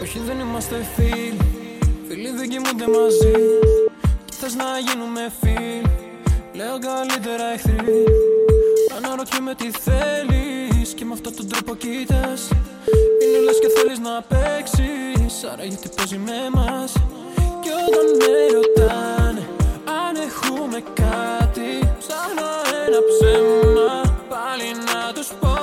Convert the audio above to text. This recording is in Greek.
Όχι, δεν είμαστε φίλοι. Φίλοι δεν κοιμούνται μαζί. Κι θες να γίνουμε φίλοι. Λέω καλύτερα εχθροί. Αναρωτιέμαι τι θέλεις και με αυτόν τον τρόπο κοίτας. Είναι λες και θέλεις να παίξεις, άρα γιατί παίζει με μας. Κι όταν με ρωτάνε αν έχουμε κάτι, ψάχνω ένα ψέμα πάλι να τους πω.